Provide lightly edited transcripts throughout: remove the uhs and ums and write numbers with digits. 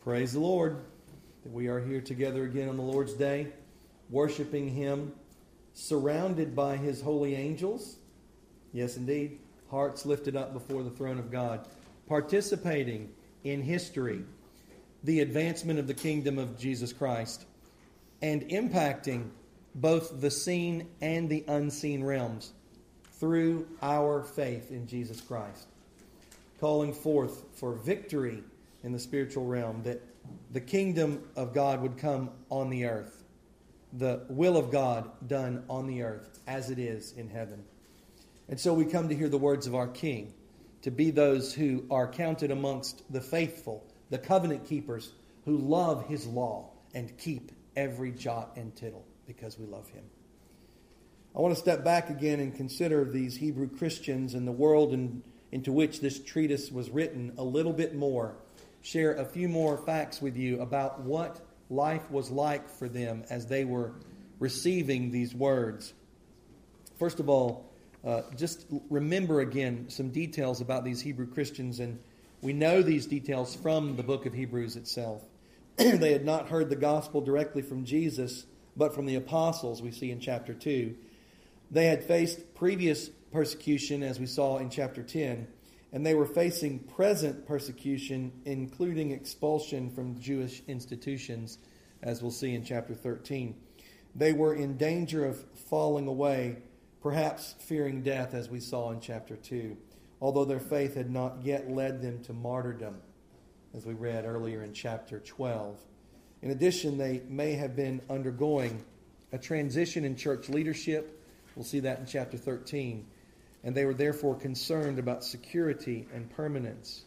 Praise the Lord that we are here together again on the Lord's Day, worshiping Him, surrounded by His holy angels. Yes, indeed, hearts lifted up before the throne of God, participating in history, the advancement of the kingdom of Jesus Christ, and impacting both the seen and the unseen realms through our faith in Jesus Christ, calling forth for victory in the spiritual realm, that the kingdom of God would come on the earth, the will of God done on the earth as it is in heaven. And so we come to hear the words of our King, to be those who are counted amongst the faithful, the covenant keepers, who love His law and keep every jot and tittle because we love Him. I want to step back again and consider these Hebrew Christians and the world into which this treatise was written a little bit more. Share a few more facts with you about what life was like for them as they were receiving these words. First of all, just remember again some details about these Hebrew Christians, and we know these details from the book of Hebrews itself. They had not heard the gospel directly from Jesus, but from the apostles, we see in chapter 2. They had faced previous persecution, as we saw in chapter 10, and they were facing present persecution, including expulsion from Jewish institutions, as we'll see in chapter 13. They were in danger of falling away, perhaps fearing death, as we saw in chapter 2, although their faith had not yet led them to martyrdom, as we read earlier in chapter 12. In addition, they may have been undergoing a transition in church leadership. We'll see that in chapter 13. And they were therefore concerned about security and permanence.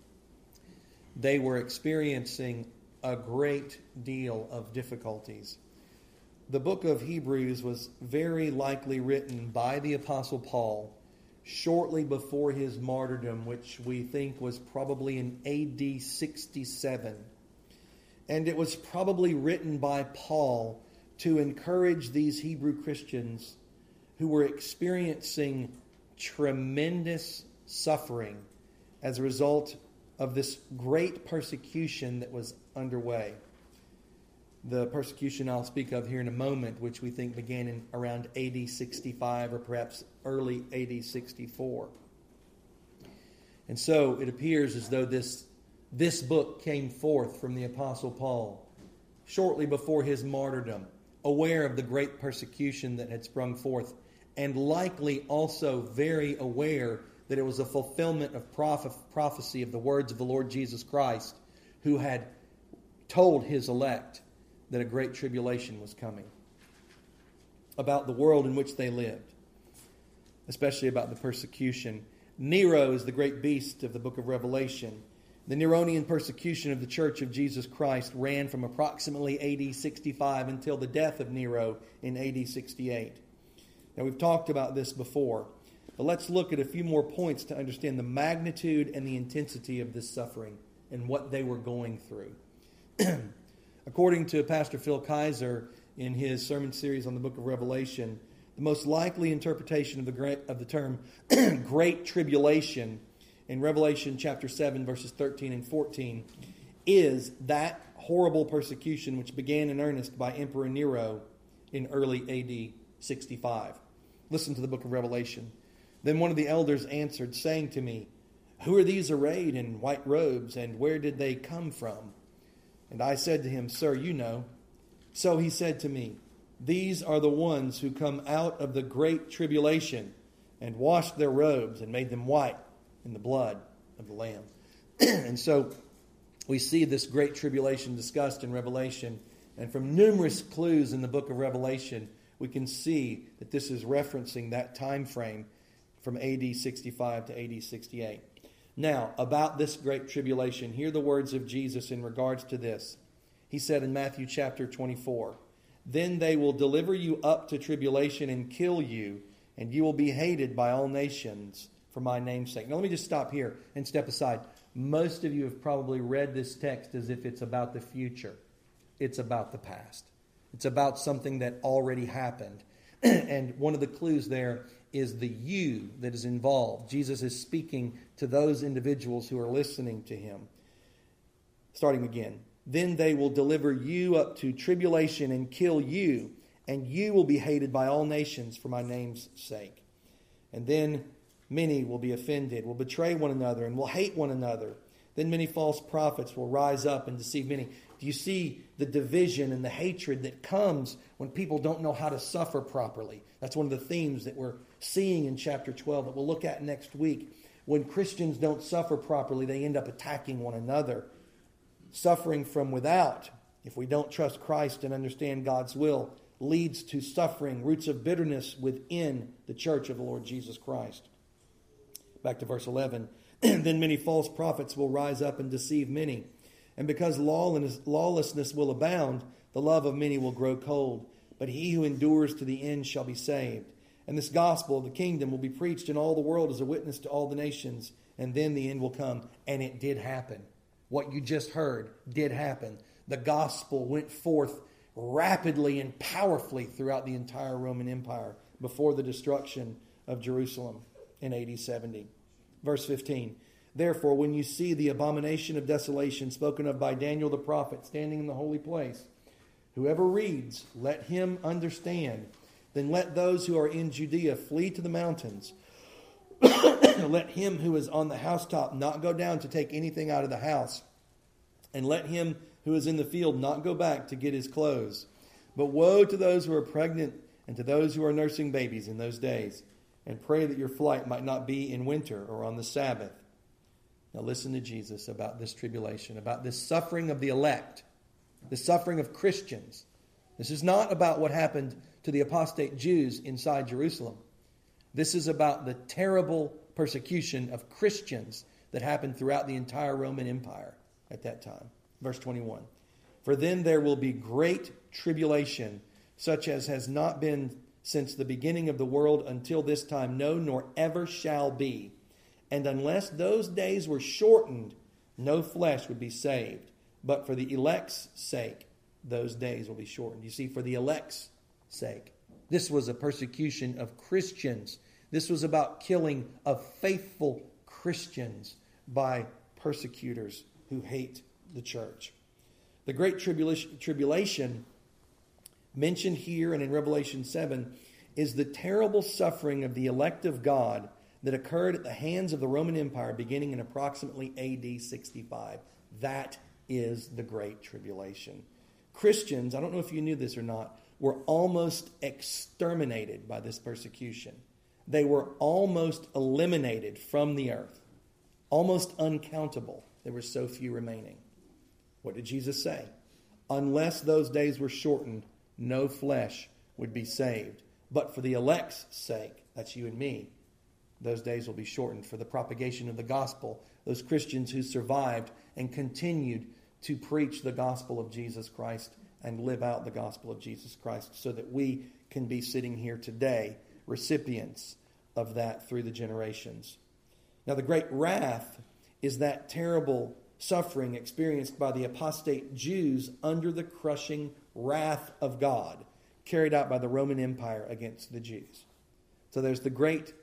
They were experiencing a great deal of difficulties. The book of Hebrews was very likely written by the Apostle Paul shortly before his martyrdom, which we think was probably in AD 67. And it was probably written by Paul to encourage these Hebrew Christians who were experiencing tremendous suffering as a result of this great persecution that was underway. The persecution I'll speak of here in a moment, which we think began in around AD 65 or perhaps early AD 64. And so it appears as though this book came forth from the Apostle Paul shortly before his martyrdom, aware of the great persecution that had sprung forth, and likely also very aware that it was a fulfillment of prophecy of the words of the Lord Jesus Christ, who had told His elect that a great tribulation was coming, about the world in which they lived, especially about the persecution. Nero is the great beast of the book of Revelation. The Neronian persecution of the Church of Jesus Christ ran from approximately AD 65 until the death of Nero in AD 68. Now, we've talked about this before, but let's look at a few more points to understand the magnitude and the intensity of this suffering and what they were going through. According to Pastor Phil Kaiser in his sermon series on the book of Revelation, the most likely interpretation of the term Great Tribulation in Revelation chapter 7, verses 13 and 14, is that horrible persecution which began in earnest by Emperor Nero in early AD 65. Listen to the book of Revelation. Then one of the elders answered, saying to me, "Who are these arrayed in white robes, and where did they come from?" And I said to him, "Sir, you know." So he said to me, "These are the ones who come out of the great tribulation, and washed their robes, and made them white in the blood of the Lamb." And so we see this great tribulation discussed in Revelation, and from numerous clues in the book of Revelation, we can see that this is referencing that time frame from AD 65 to AD 68. Now, about this great tribulation, hear the words of Jesus in regards to this. He said in Matthew chapter 24, "Then they will deliver you up to tribulation and kill you, and you will be hated by all nations for my name's sake." Now, let me just stop here and step aside. Most of you have probably read this text as if it's about the future. It's about the past. It's about something that already happened. And one of the clues there is the you that is involved. Jesus is speaking to those individuals who are listening to him. Starting again. Then they will deliver you up to tribulation and kill you, and you will be hated by all nations for my name's sake. And then many will be offended, will betray one another, and will hate one another. Then many false prophets will rise up and deceive many. Do you see the division and the hatred that comes when people don't know how to suffer properly? That's one of the themes that we're seeing in chapter 12 that we'll look at next week. When Christians don't suffer properly, they end up attacking one another. Suffering from without, if we don't trust Christ and understand God's will, leads to suffering, roots of bitterness within the church of the Lord Jesus Christ. Back to verse 11. Then many false prophets will rise up and deceive many. And because lawlessness will abound, the love of many will grow cold. But he who endures to the end shall be saved. And this gospel of the kingdom will be preached in all the world as a witness to all the nations. And then the end will come. And it did happen. What you just heard did happen. The gospel went forth rapidly and powerfully throughout the entire Roman Empire before the destruction of Jerusalem in AD 70. Verse 15. Therefore, when you see the abomination of desolation spoken of by Daniel the prophet standing in the holy place, whoever reads, let him understand. Then let those who are in Judea flee to the mountains. Let him who is on the housetop not go down to take anything out of the house. And let him who is in the field not go back to get his clothes. But woe to those who are pregnant and to those who are nursing babies in those days. And pray that your flight might not be in winter or on the Sabbath. Now listen to Jesus about this tribulation, about this suffering of the elect, the suffering of Christians. This is not about what happened to the apostate Jews inside Jerusalem. This is about the terrible persecution of Christians that happened throughout the entire Roman Empire at that time. Verse 21. For then there will be great tribulation, such as has not been since the beginning of the world until this time, no, nor ever shall be. And unless those days were shortened, no flesh would be saved. But for the elect's sake, those days will be shortened. You see, for the elect's sake. This was a persecution of Christians. This was about killing of faithful Christians by persecutors who hate the church. The great tribulation mentioned here and in Revelation 7 is the terrible suffering of the elect of God that occurred at the hands of the Roman Empire beginning in approximately AD 65. That is the Great Tribulation. Christians, I don't know if you knew this or not, were almost exterminated by this persecution. They were almost eliminated from the earth. Almost uncountable. There were so few remaining. What did Jesus say? Unless those days were shortened, no flesh would be saved. But for the elect's sake, that's you and me, those days will be shortened for the propagation of the gospel. Those Christians who survived and continued to preach the gospel of Jesus Christ and live out the gospel of Jesus Christ so that we can be sitting here today, recipients of that through the generations. Now, the great wrath is that terrible suffering experienced by the apostate Jews under the crushing wrath of God carried out by the Roman Empire against the Jews. So there's the great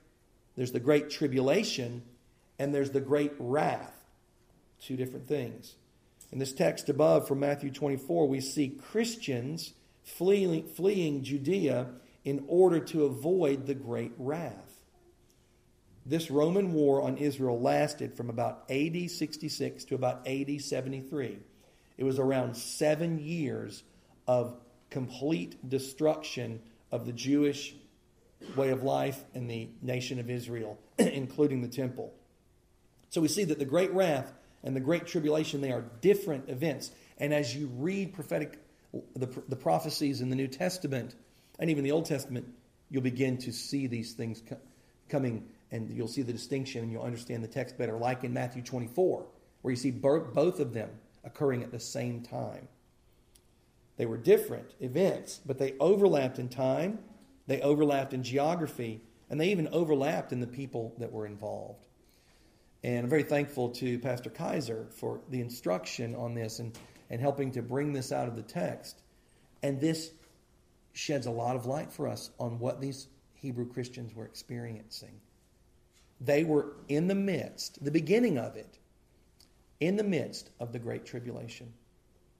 tribulation and there's the great wrath. Two different things. In this text above from Matthew 24, we see Christians fleeing Judea in order to avoid the great wrath. This Roman war on Israel lasted from about AD 66 to about AD 73. It was around 7 years of complete destruction of the Jewish way of life and the nation of Israel, including the temple. So we see that the great wrath and the great tribulation, they are different events. And as you read the prophecies in the New Testament and even the Old Testament, you'll begin to see these things coming, and you'll see the distinction and you'll understand the text better, like in Matthew 24, where you see both of them occurring at the same time. They were different events, but they overlapped in time, they overlapped in geography, and they even overlapped in the people that were involved. And I'm very thankful to Pastor Kaiser for the instruction on this and helping to bring this out of the text. And this sheds a lot of light for us on what these Hebrew Christians were experiencing. They were in the midst, the beginning of it, in the midst of the Great Tribulation.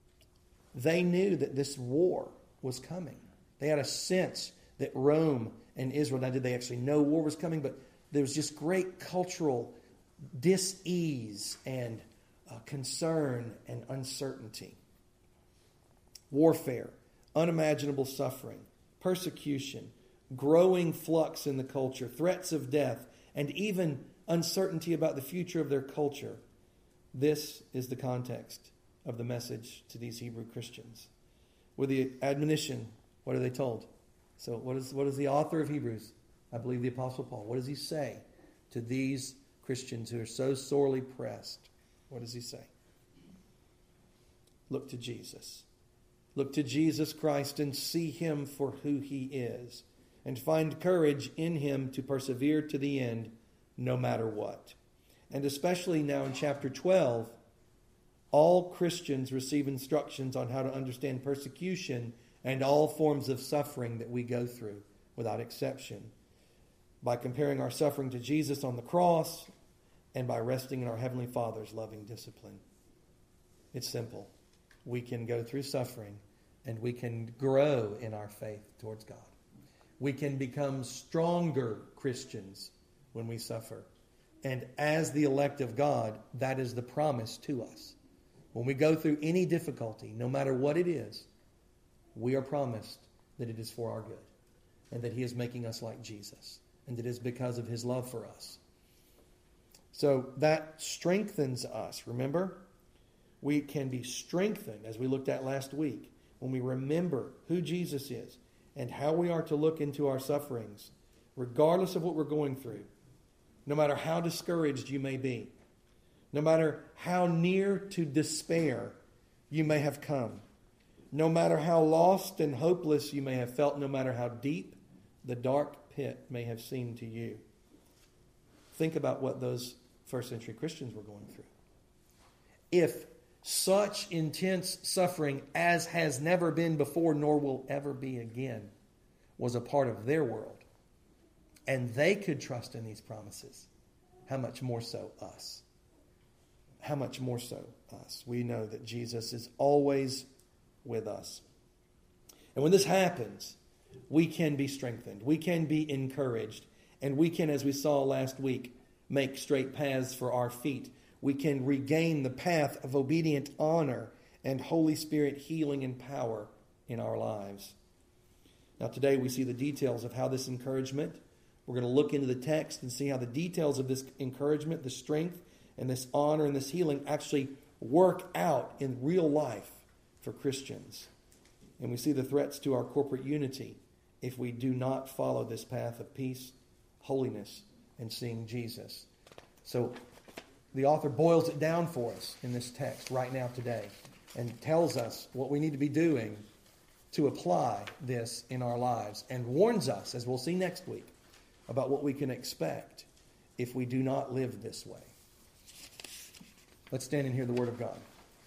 They knew that this war was coming. They had a sense that Rome and Israel, now did they actually know war was coming, but there was just great cultural dis-ease and concern and uncertainty. Warfare, unimaginable suffering, persecution, growing flux in the culture, threats of death, and even uncertainty about the future of their culture. This is the context of the message to these Hebrew Christians. With the admonition, what are they told? So what is the author of Hebrews? I believe the Apostle Paul. What does he say to these Christians who are so sorely pressed? What does he say? Look to Jesus. Look to Jesus Christ and see him for who he is, and find courage in him to persevere to the end, no matter what. And especially now in chapter 12, all Christians receive instructions on how to understand persecution and all forms of suffering that we go through, without exception, by comparing our suffering to Jesus on the cross and by resting in our Heavenly Father's loving discipline. It's simple. We can go through suffering and we can grow in our faith towards God. We can become stronger Christians when we suffer. And as the elect of God, that is the promise to us. When we go through any difficulty, no matter what it is, we are promised that it is for our good and that he is making us like Jesus, and that it is because of his love for us. So that strengthens us. Remember, we can be strengthened, as we looked at last week, when we remember who Jesus is and how we are to look into our sufferings, regardless of what we're going through, no matter how discouraged you may be, no matter how near to despair you may have come, no matter how lost and hopeless you may have felt, no matter how deep the dark pit may have seemed to you. Think about what those first century Christians were going through. If such intense suffering as has never been before nor will ever be again was a part of their world, and they could trust in these promises, how much more so us? How much more so us? We know that Jesus is always with us. And when this happens, we can be strengthened. We can be encouraged. And we can, as we saw last week, make straight paths for our feet. We can regain the path of obedient honor and Holy Spirit healing and power in our lives. Now today we see the details of how this encouragement, we're going to look into the text and see how the details of this encouragement, the strength and this honor and this healing actually work out in real life for Christians. And we see the threats to our corporate unity if we do not follow this path of peace, holiness, and seeing Jesus. So the author boils it down for us in this text right now today and tells us what we need to be doing to apply this in our lives, and warns us, as we'll see next week, about what we can expect if we do not live this way. Let's stand and hear the Word of God.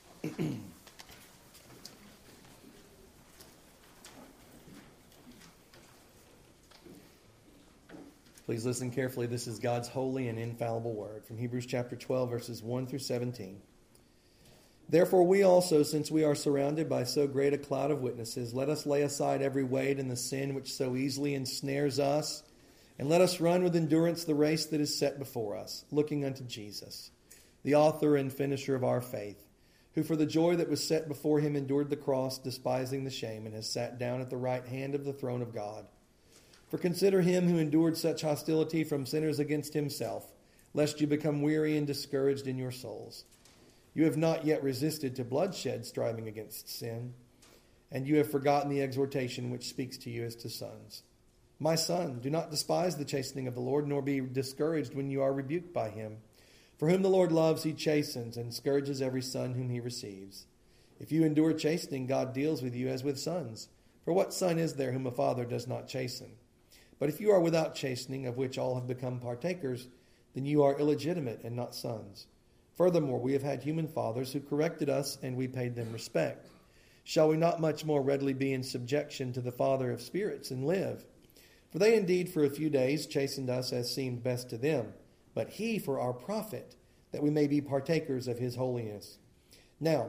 Please listen carefully. This is God's holy and infallible word from Hebrews chapter 12, verses 1 through 17. Therefore we also, since we are surrounded by so great a cloud of witnesses, let us lay aside every weight and the sin which so easily ensnares us, and let us run with endurance the race that is set before us, looking unto Jesus, the author and finisher of our faith, who for the joy that was set before him endured the cross, despising the shame, and has sat down at the right hand of the throne of God. For consider him who endured such hostility from sinners against himself, lest you become weary and discouraged in your souls. You have not yet resisted to bloodshed, striving against sin, and you have forgotten the exhortation which speaks to you as to sons. My son, do not despise the chastening of the Lord, nor be discouraged when you are rebuked by him. For whom the Lord loves, he chastens, and scourges every son whom he receives. If you endure chastening, God deals with you as with sons. For what son is there whom a father does not chasten? But if you are without chastening, of which all have become partakers, then you are illegitimate and not sons. Furthermore, we have had human fathers who corrected us, and we paid them respect. Shall we not much more readily be in subjection to the Father of spirits and live? For they indeed for a few days chastened us as seemed best to them, but he for our profit, that we may be partakers of his holiness. Now,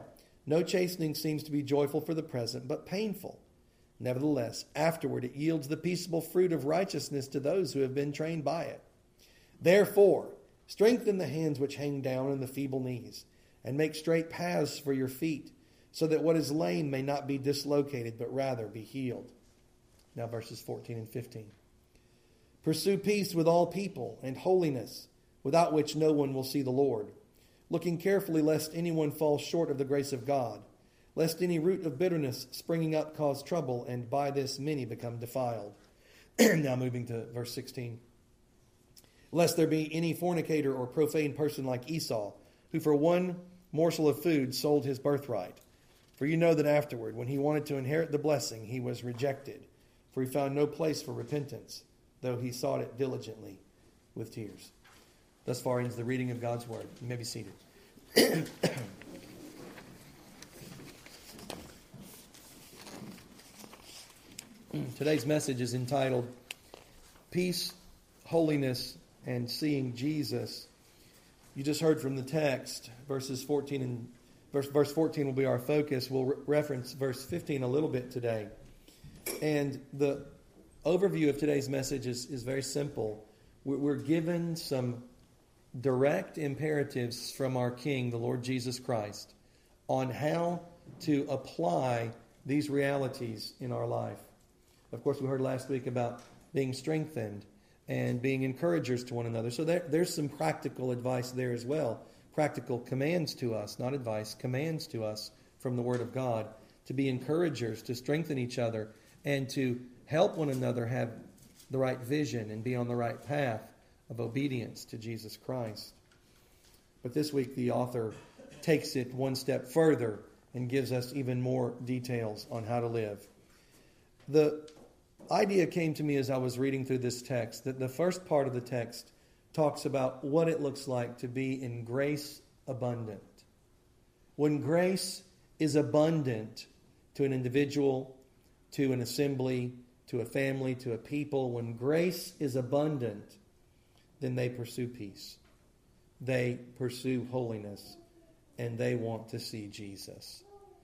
No chastening seems to be joyful for the present, but painful. Nevertheless, afterward it yields the peaceable fruit of righteousness to those who have been trained by it. Therefore, strengthen the hands which hang down and the feeble knees, and make straight paths for your feet, so that what is lame may not be dislocated, but rather be healed. Now verses 14 and 15. Pursue peace with all people and holiness, without which no one will see the Lord, looking carefully lest anyone fall short of the grace of God, lest any root of bitterness springing up cause trouble, and by this many become defiled. Now moving to verse 16. Lest there be any fornicator or profane person like Esau, who for one morsel of food sold his birthright. For you know that afterward, when he wanted to inherit the blessing, he was rejected, for he found no place for repentance, though he sought it diligently with tears. Thus far ends the reading of God's word. You may be seated. Today's message is entitled Peace, Holiness, and Seeing Jesus. You just heard from the text, verses 14 and verse 14 will be our focus. We'll reference verse 15 a little bit today. And the overview of today's message is very simple. We're given some direct imperatives from our King, the Lord Jesus Christ, on how to apply these realities in our life. Of course, we heard last week about being strengthened and being encouragers to one another. So there's some practical advice there as well. Practical commands to us, not advice, commands to us from the Word of God to be encouragers, to strengthen each other, and to help one another have the right vision and be on the right path of obedience to Jesus Christ. But this week the author takes it one step further and gives us even more details on how to live. The idea came to me as I was reading through this text that the first part of the text talks about what it looks like to be in grace abundant. When grace is abundant to an individual, to an assembly, to a family, to a people, when grace is abundant, then they pursue peace. They pursue holiness, and they want to see Jesus.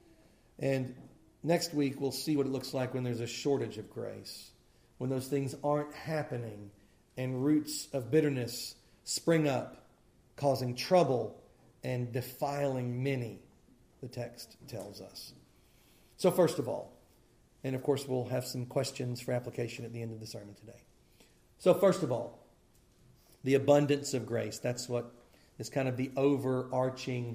And next week we'll see what it looks like when there's a shortage of grace, when those things aren't happening, and roots of bitterness spring up, causing trouble and defiling many, the text tells us. So first of all, and of course we'll have some questions for application at the end of the sermon today. So first of all, the abundance of grace. That's what is kind of the overarching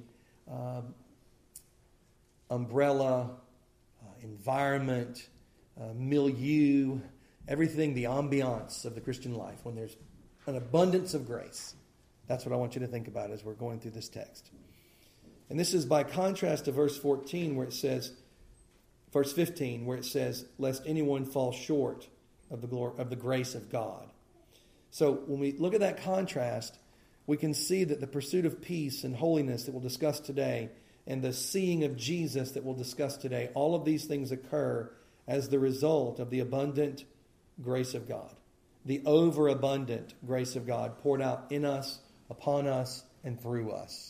umbrella, environment, milieu, everything, the ambiance of the Christian life. When there's an abundance of grace, that's what I want you to think about as we're going through this text. And this is by contrast to verse 14 where it says, verse 15, where it says, lest anyone fall short of the glory of the grace of God. So when we look at that contrast, we can see that the pursuit of peace and holiness that we'll discuss today, and the seeing of Jesus that we'll discuss today, all of these things occur as the result of the abundant grace of God. The overabundant grace of God poured out in us, upon us, and through us.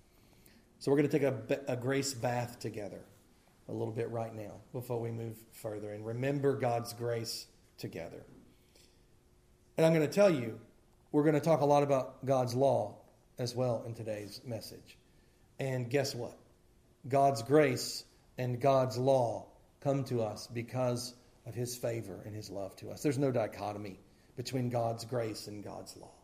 So we're going to take a grace bath together a little bit right now before we move further and remember God's grace together. And I'm going to tell you, we're going to talk a lot about God's law as well in today's message. And guess what? God's grace and God's law come to us because of His favor and His love to us. There's no dichotomy between God's grace and God's law.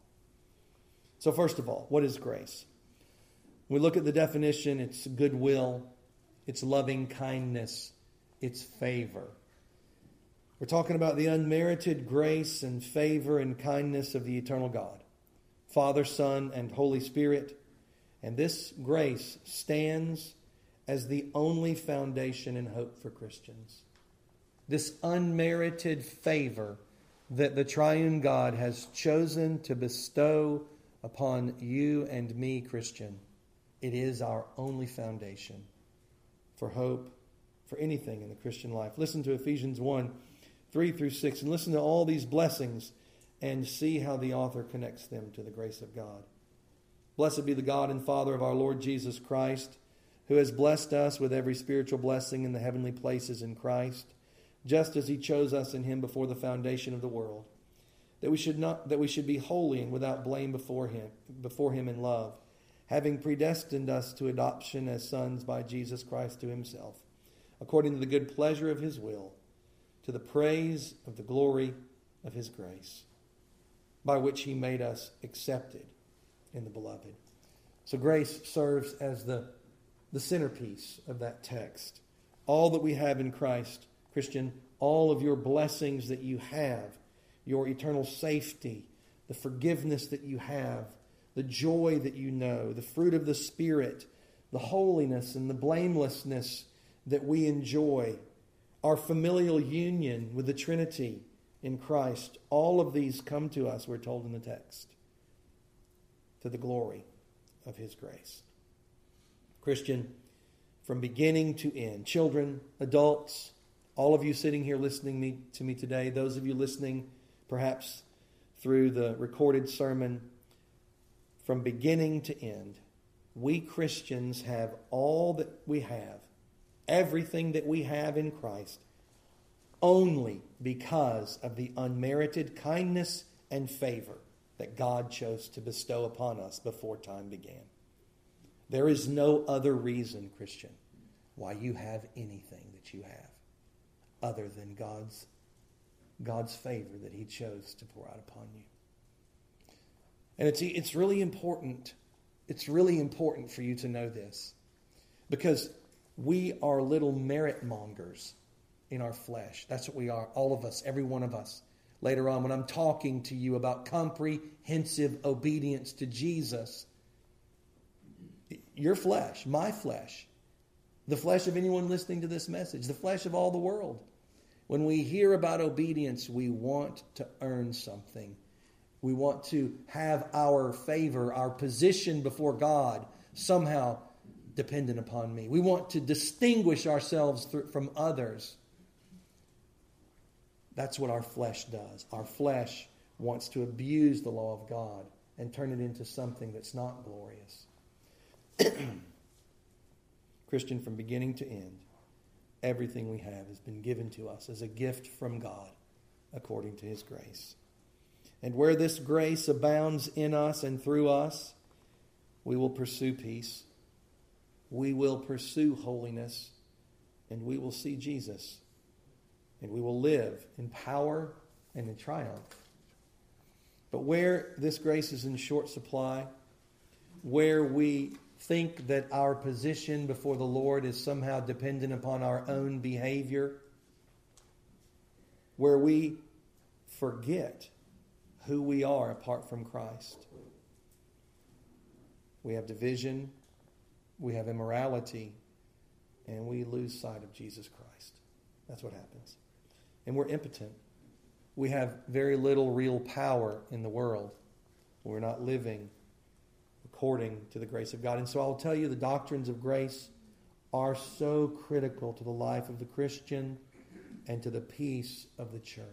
So first of all, what is grace? When we look at the definition, it's goodwill, it's loving kindness, it's favor. We're talking about the unmerited grace and favor and kindness of the eternal God, Father, Son, and Holy Spirit. And this grace stands as the only foundation and hope for Christians. This unmerited favor that the triune God has chosen to bestow upon you and me, Christian, it is our only foundation for hope, for anything in the Christian life. Listen to Ephesians 1, 3 through 6, and listen to all these blessings and see how the author connects them to the grace of God. Blessed be the God and Father of our Lord Jesus Christ, who has blessed us with every spiritual blessing in the heavenly places in Christ, just as he chose us in him before the foundation of the world, that we should be holy and without blame before him in love, having predestined us to adoption as sons by Jesus Christ to himself, according to the good pleasure of his will, to the praise of the glory of his grace, by which he made us accepted in the beloved. So grace serves as the centerpiece of that text. All that we have in Christ, Christian, all of your blessings that you have, your eternal safety, the forgiveness that you have, the joy that you know, the fruit of the Spirit, the holiness and the blamelessness that we enjoy, our familial union with the Trinity in Christ, all of these come to us, we're told in the text, to the glory of his grace. Christian, from beginning to end, children, adults, all of you sitting here listening to me today, those of you listening perhaps through the recorded sermon, from beginning to end, we Christians have all that we have, everything that we have in Christ, only because of the unmerited kindness and favor that God chose to bestow upon us before time began. There is no other reason, Christian, why you have anything that you have other than God's favor that he chose to pour out upon you. And it's really important. It's really important for you to know this, because we are little merit mongers in our flesh. That's what we are, all of us, every one of us. Later on, when I'm talking to you about comprehensive obedience to Jesus, your flesh, my flesh, the flesh of anyone listening to this message, the flesh of all the world, when we hear about obedience, we want to earn something. We want to have our favor, our position before God somehow dependent upon me. We want to distinguish ourselves from others. That's what our flesh does. Our flesh wants to abuse the law of God and turn it into something that's not glorious. Christian, from beginning to end, everything we have has been given to us as a gift from God according to his grace. And where this grace abounds in us and through us, we will pursue peace, we will pursue holiness, and we will see Jesus. And we will live in power and in triumph. But where this grace is in short supply, where we think that our position before the Lord is somehow dependent upon our own behavior, where we forget who we are apart from Christ, we have division, we have immorality, and we lose sight of Jesus Christ. That's what happens. And we're impotent. We have very little real power in the world. We're not living according to the grace of God. And so I'll tell you, the doctrines of grace are so critical to the life of the Christian and to the peace of the church.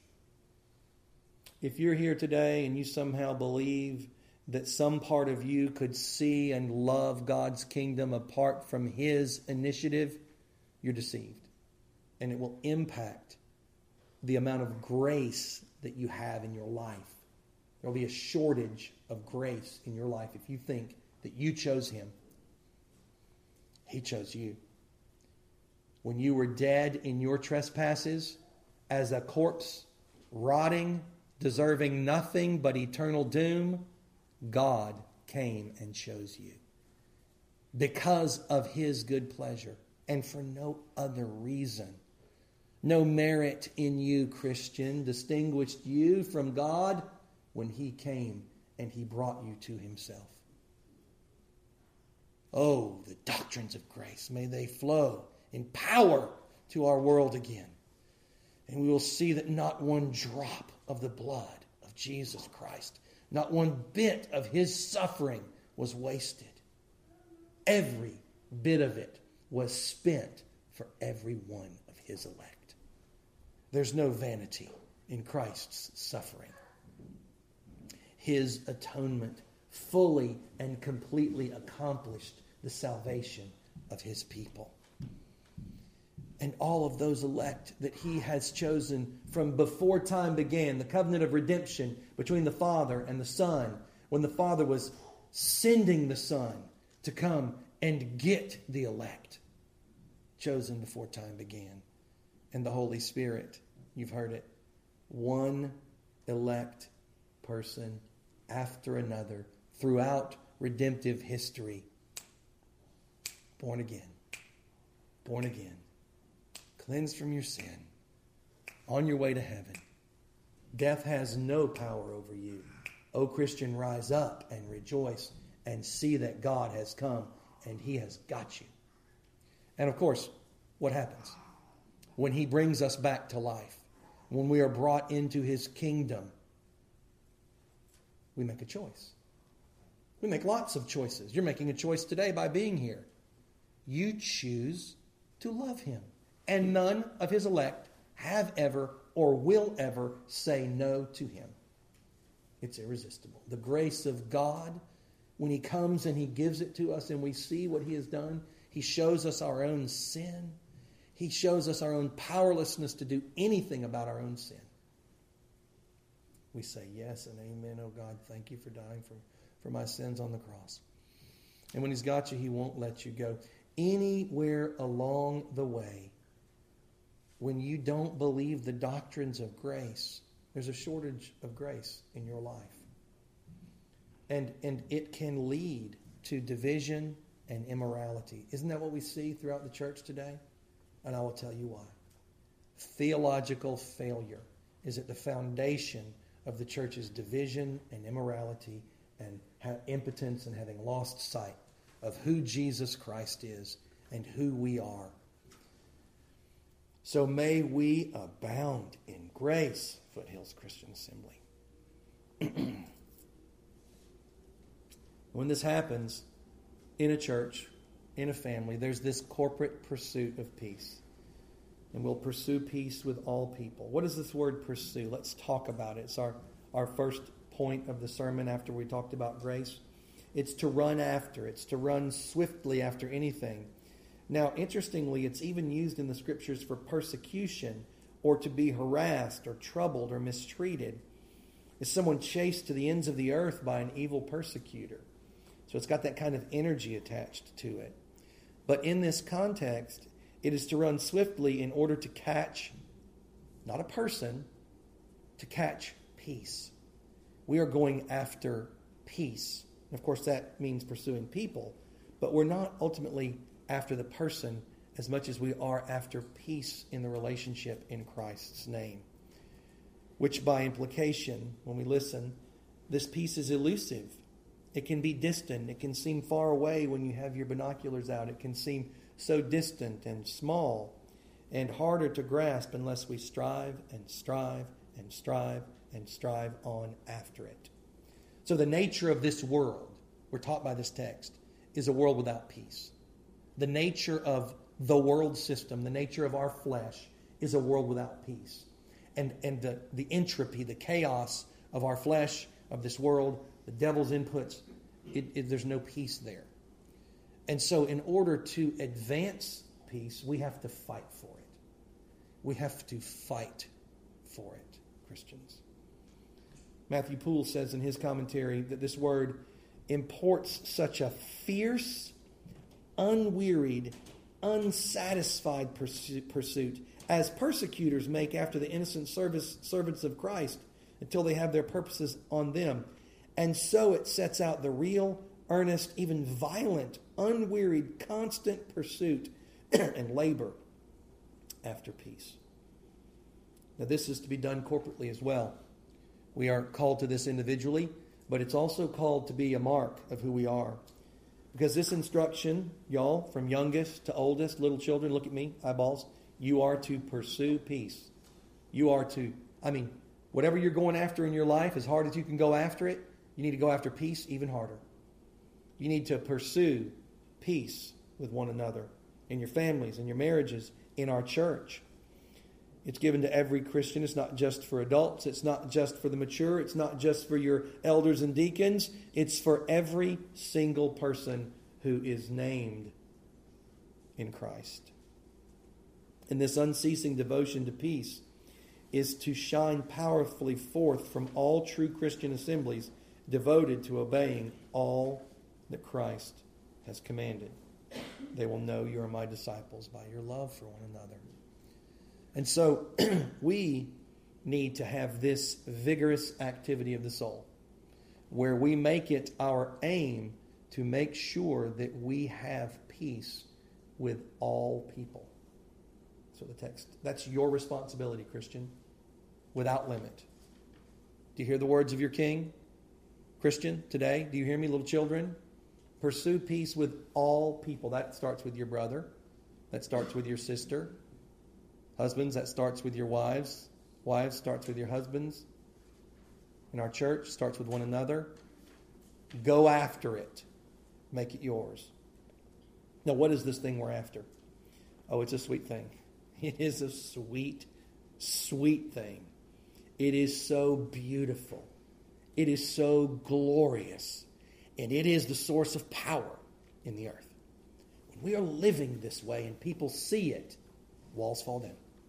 If you're here today and you somehow believe that some part of you could see and love God's kingdom apart from his initiative, you're deceived. And it will impact the amount of grace that you have in your life. There will be a shortage of grace in your life if you think that you chose him. He chose you. When you were dead in your trespasses, as a corpse, rotting, deserving nothing but eternal doom, God came and chose you because of his good pleasure and for no other reason. No merit in you, Christian, distinguished you from God when he came and he brought you to himself. Oh, the doctrines of grace, may they flow in power to our world again. And we will see that not one drop of the blood of Jesus Christ, not one bit of his suffering was wasted. Every bit of it was spent for every one of his elect. There's no vanity in Christ's suffering. His atonement fully and completely accomplished the salvation of his people. And all of those elect that he has chosen from before time began, the covenant of redemption between the Father and the Son, when the Father was sending the Son to come and get the elect, chosen before time began. And the Holy Spirit, you've heard it, one elect person after another throughout redemptive history. Born again. Born again. Cleansed from your sin. On your way to heaven. Death has no power over you. O Christian, rise up and rejoice and see that God has come and he has got you. And of course, what happens? When he brings us back to life, when we are brought into his kingdom, we make a choice. We make lots of choices. You're making a choice today by being here. You choose to love him. And none of his elect have ever or will ever say no to him. It's irresistible. The grace of God, when he comes and he gives it to us and we see what he has done, he shows us our own sin. He shows us our own powerlessness to do anything about our own sin. We say yes and amen, oh God, thank you for dying for my sins on the cross. And when he's got you, he won't let you go. Anywhere along the way, when you don't believe the doctrines of grace, there's a shortage of grace in your life. And it can lead to division and immorality. Isn't that what we see throughout the church today? And I will tell you why. Theological failure is at the foundation of the church's division and immorality and impotence and having lost sight of who Jesus Christ is and who we are. So may we abound in grace, Foothills Christian Assembly. When this happens in a church, in a family, there's this corporate pursuit of peace. And we'll pursue peace with all people. What is this word pursue? Let's talk about it. It's our first point of the sermon after we talked about grace. It's to run after. It's to run swiftly after anything. Now, interestingly, it's even used in the Scriptures for persecution or to be harassed or troubled or mistreated. Is someone chased to the ends of the earth by an evil persecutor. So it's got that kind of energy attached to it. But in this context, it is to run swiftly in order to catch, not a person, to catch peace. We are going after peace. And of course, that means pursuing people. But we're not ultimately after the person as much as we are after peace in the relationship in Christ's name. Which by implication, when we listen, this peace is elusive. It can be distant. It can seem far away when you have your binoculars out. It can seem so distant and small and harder to grasp unless we strive and strive and strive and strive on after it. So the nature of this world, we're taught by this text, is a world without peace. The nature of the world system, the nature of our flesh, is a world without peace. And the entropy, the chaos of our flesh, of this world, the devil's inputs, there's no peace there. And so in order to advance peace, we have to fight for it. We have to fight for it, Christians. Matthew Poole says in his commentary that this word imports such a fierce, unwearied, unsatisfied pursuit as persecutors make after the innocent servants of Christ until they have their purposes on them. And so it sets out the real, earnest, even violent, unwearied, constant pursuit and labor after peace. Now this is to be done corporately as well. We are called to this individually, but it's also called to be a mark of who we are. Because this instruction, y'all, from youngest to oldest, little children, look at me, eyeballs, you are to pursue peace. You are to, whatever you're going after in your life, as hard as you can go after it, you need to go after peace even harder. You need to pursue peace with one another, in your families, in your marriages, in our church. It's given to every Christian. It's not just for adults. It's not just for the mature. It's not just for your elders and deacons. It's for every single person who is named in Christ. And this unceasing devotion to peace is to shine powerfully forth from all true Christian assemblies devoted to obeying all that Christ has commanded. They will know you are my disciples by your love for one another. And so we need to have this vigorous activity of the soul, where we make it our aim to make sure that we have peace with all people. So the text, that's your responsibility, Christian, without limit. Do you hear the words of your King? Christian, today, do you hear me, little children? Pursue peace with all people. That starts with your brother. That starts with your sister. Husbands, that starts with your wives. Wives, starts with your husbands. In our church, starts with one another. Go after it. Make it yours. Now, what is this thing we're after? Oh, it's a sweet thing. It is a sweet, sweet thing. It is so beautiful. It is so glorious. And it is the source of power in the earth. When we are living this way and people see it, walls fall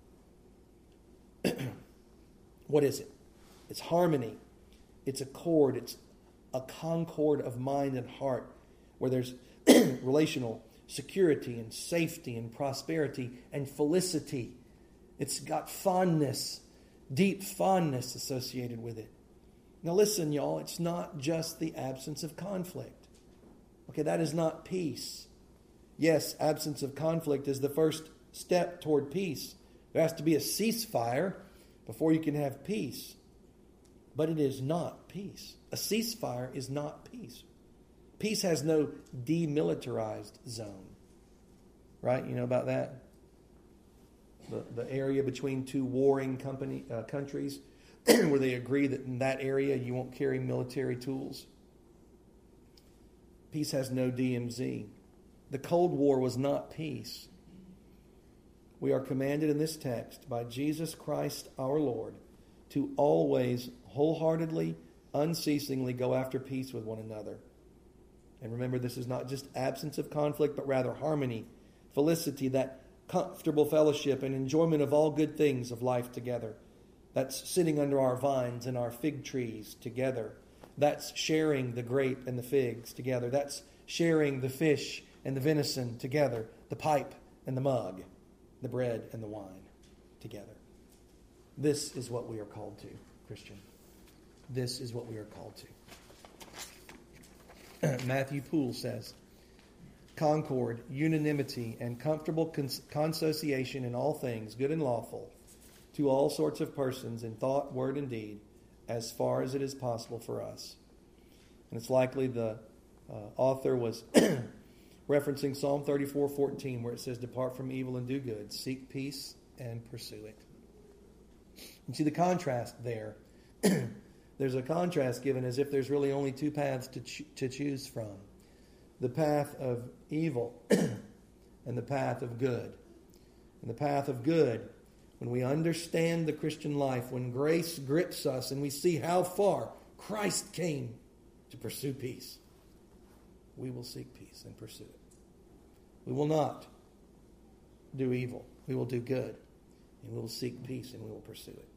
down. What is it? It's harmony. It's accord. It's a concord of mind and heart where there's relational security and safety and prosperity and felicity. It's got fondness, deep fondness associated with it. Now listen, y'all, it's not just the absence of conflict. Okay, that is not peace. Yes, absence of conflict is the first step toward peace. There has to be a ceasefire before you can have peace. But it is not peace. A ceasefire is not peace. Peace has no demilitarized zone. Right? You know about that? The area between two warring countries where they agree that in that area you won't carry military tools. Peace has no DMZ. The Cold War was not peace. We are commanded in this text by Jesus Christ our Lord to always wholeheartedly, unceasingly go after peace with one another. And remember, this is not just absence of conflict, but rather harmony, felicity, that comfortable fellowship and enjoyment of all good things of life together. That's sitting under our vines and our fig trees together. That's sharing the grape and the figs together. That's sharing the fish and the venison together, the pipe and the mug, the bread and the wine together. This is what we are called to, Christian. This is what we are called to. Matthew Poole says, concord, unanimity, and comfortable consociation in all things, good and lawful, to all sorts of persons in thought, word, and deed, as far as it is possible for us. And it's likely the author was referencing Psalm 34:14, where it says, depart from evil and do good, seek peace and pursue it. You see the contrast there. There's a contrast given as if there's really only two paths to choose from. The path of evil and the path of good. And the path of good, when we understand the Christian life, when grace grips us and we see how far Christ came to pursue peace, we will seek peace and pursue it. We will not do evil. We will do good. And we will seek peace and we will pursue it.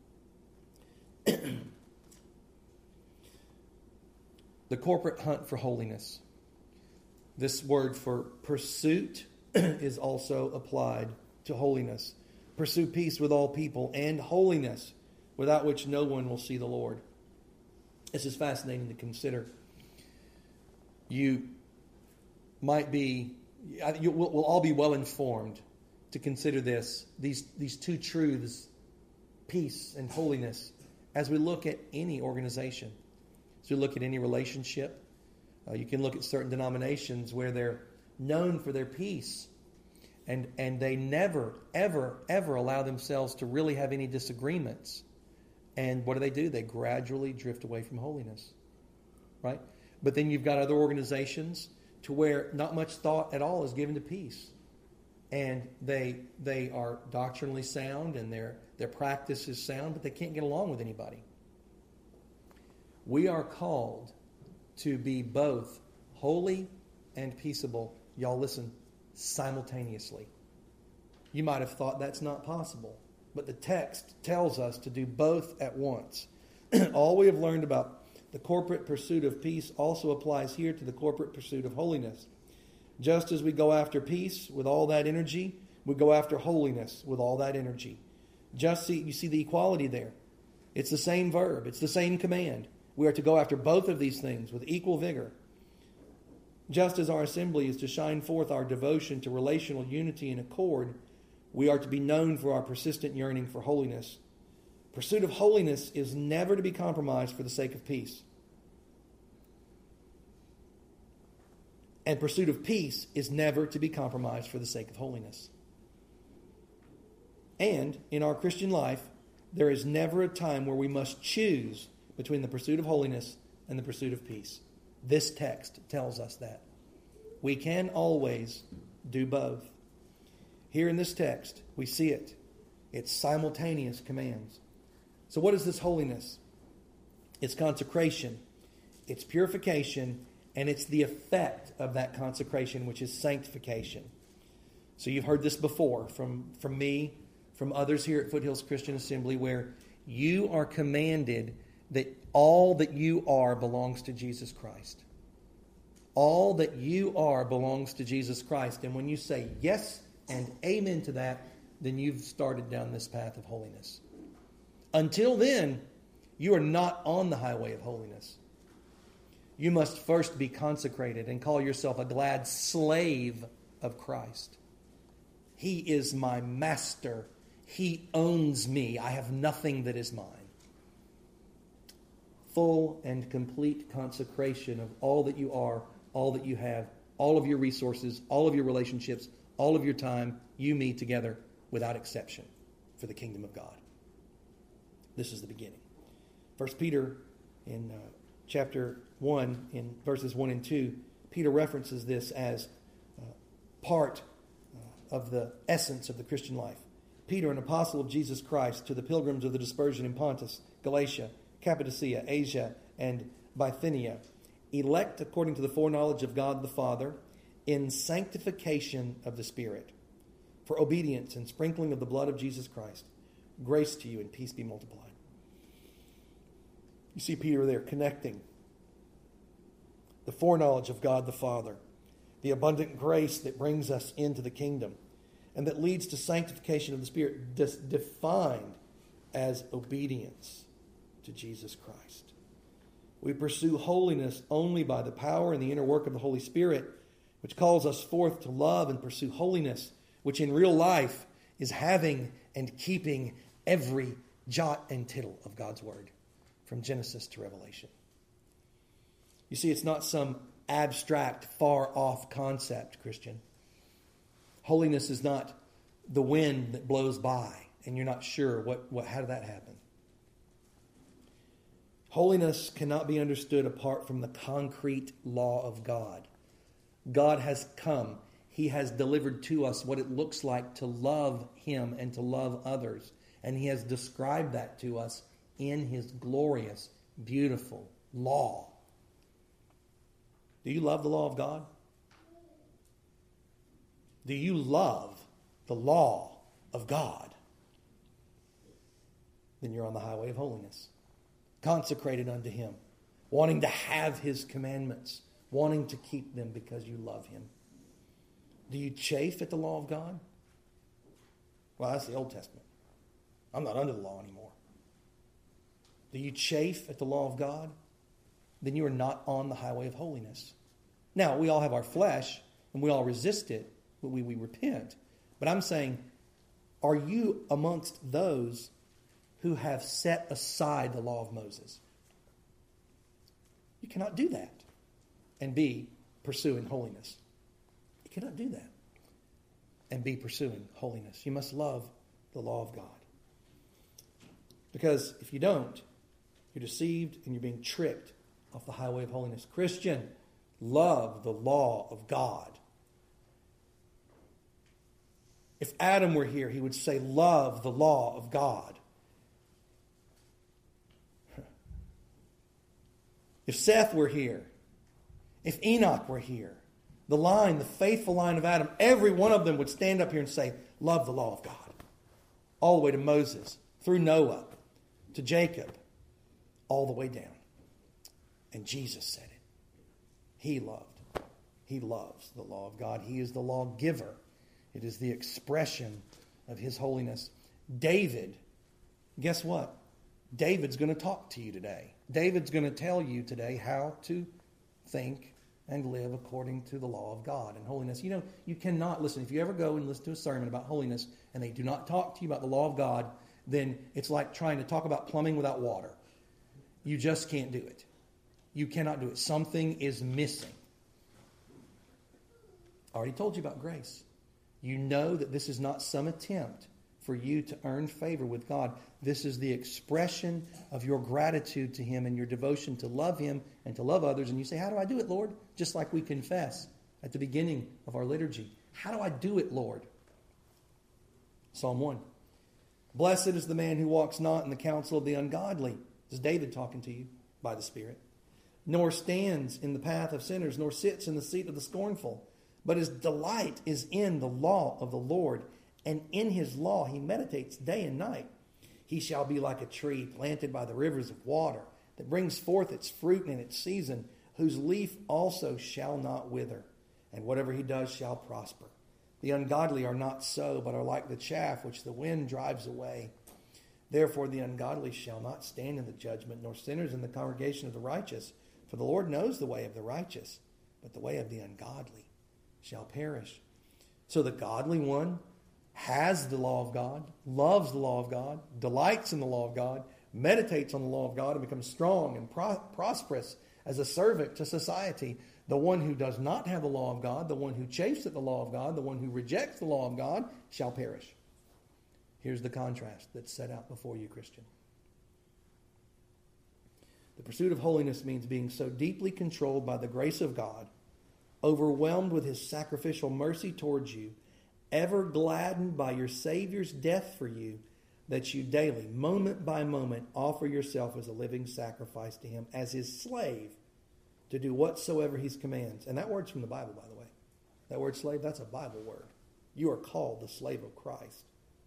The corporate hunt for holiness. This word for pursuit is also applied to holiness. Pursue peace with all people and holiness, without which no one will see the Lord. This is fascinating to consider. You might be, we'll all be well informed to consider these two truths, peace and holiness, as we look at any organization, as we look at any relationship. You can look at certain denominations where they're known for their peace, and they never, ever, ever allow themselves to really have any disagreements. And what do? They gradually drift away from holiness, right? But then you've got other organizations to where not much thought at all is given to peace. And they are doctrinally sound and their practice is sound, but they can't get along with anybody. We are called to be both holy and peaceable. Y'all listen, simultaneously. You might have thought that's not possible, but the text tells us to do both at once. All we have learned about the corporate pursuit of peace also applies here to the corporate pursuit of holiness. Just as we go after peace with all that energy, we go after holiness with all that energy. You see the equality there. It's the same verb. It's the same command. We are to go after both of these things with equal vigor. Just as our assembly is to shine forth our devotion to relational unity and accord, we are to be known for our persistent yearning for holiness. Pursuit of holiness is never to be compromised for the sake of peace. And pursuit of peace is never to be compromised for the sake of holiness. And in our Christian life, there is never a time where we must choose between the pursuit of holiness and the pursuit of peace. This text tells us that. We can always do both. Here in this text, we see it. It's simultaneous commands. So what is this holiness? It's consecration, it's purification, and it's the effect of that consecration, which is sanctification. So you've heard this before from me, from others here at Foothills Christian Assembly, where you are commanded that all that you are belongs to Jesus Christ. All that you are belongs to Jesus Christ. And when you say yes and amen to that, then you've started down this path of holiness. Until then, you are not on the highway of holiness. You must first be consecrated and call yourself a glad slave of Christ. He is my master. He owns me. I have nothing that is mine. Full and complete consecration of all that you are, all that you have, all of your resources, all of your relationships, all of your time, you, me, together, without exception, for the kingdom of God. This is the beginning. 1 Peter in chapter 1, in verses 1 and 2, Peter references this as part of the essence of the Christian life. Peter, an apostle of Jesus Christ, to the pilgrims of the dispersion in Pontus, Galatia, Cappadocia, Asia, and Bithynia, elect according to the foreknowledge of God the Father, in sanctification of the Spirit, for obedience and sprinkling of the blood of Jesus Christ. Grace to you and peace be multiplied. You see Peter there connecting the foreknowledge of God the Father, the abundant grace that brings us into the kingdom, and that leads to sanctification of the Spirit, defined as obedience to Jesus Christ. We pursue holiness only by the power and the inner work of the Holy Spirit, which calls us forth to love and pursue holiness, which in real life is having and keeping every jot and tittle of God's Word, from Genesis to Revelation. You see, it's not some abstract, far-off concept, Christian. Holiness is not the wind that blows by and you're not sure how did that happen. Holiness cannot be understood apart from the concrete law of God. God has come. He has delivered to us what it looks like to love Him and to love others. And He has described that to us in His glorious, beautiful law. Do you love the law of God? Do you love the law of God? Then you're on the highway of holiness, consecrated unto Him, wanting to have His commandments, wanting to keep them because you love Him. Do you chafe at the law of God? Well, that's the Old Testament. I'm not under the law anymore. Do you chafe at the law of God? Then you are not on the highway of holiness. Now, we all have our flesh, and we all resist it, but we repent. But I'm saying, are you amongst those who have set aside the law of Moses? You cannot do that and be pursuing holiness. You cannot do that and be pursuing holiness. You must love the law of God. Because if you don't, you're deceived and you're being tricked off the highway of holiness. Christian, love the law of God. If Adam were here, he would say, love the law of God. If Seth were here, if Enoch were here, the faithful line of Adam, every one of them would stand up here and say, love the law of God. All the way to Moses, through Noah, to Jacob, all the way down. And Jesus said it. He loves the law of God. He is the lawgiver. It is the expression of His holiness. David, guess what? David's going to talk to you today. David's going to tell you today how to think and live according to the law of God and holiness. You know, you cannot listen. If you ever go and listen to a sermon about holiness and they do not talk to you about the law of God, then it's like trying to talk about plumbing without water. You just can't do it. You cannot do it. Something is missing. I already told you about grace. You know that this is not some attempt for you to earn favor with God. This is the expression of your gratitude to Him and your devotion to love Him and to love others. And you say, how do I do it, Lord? Just like we confess at the beginning of our liturgy. How do I do it, Lord? Psalm 1. Blessed is the man who walks not in the counsel of the ungodly. This is David talking to you by the Spirit. Nor stands in the path of sinners, nor sits in the seat of the scornful. But his delight is in the law of the Lord, and in His law he meditates day and night. He shall be like a tree planted by the rivers of water, that brings forth its fruit in its season, whose leaf also shall not wither, and whatever he does shall prosper. The ungodly are not so, but are like the chaff which the wind drives away. Therefore the ungodly shall not stand in the judgment, nor sinners in the congregation of the righteous. For the Lord knows the way of the righteous, but the way of the ungodly shall perish. So the godly one has the law of God, loves the law of God, delights in the law of God, meditates on the law of God, and becomes strong and prosperous as a servant to society. The one who does not have the law of God, the one who chafes at the law of God, the one who rejects the law of God, shall perish. Here's the contrast that's set out before you, Christian. The pursuit of holiness means being so deeply controlled by the grace of God, overwhelmed with His sacrificial mercy towards you, ever gladdened by your Savior's death for you, that you daily, moment by moment, offer yourself as a living sacrifice to Him, as His slave, to do whatsoever He commands. And that word's from the Bible, by the way. That word slave, that's a Bible word. You are called the slave of Christ.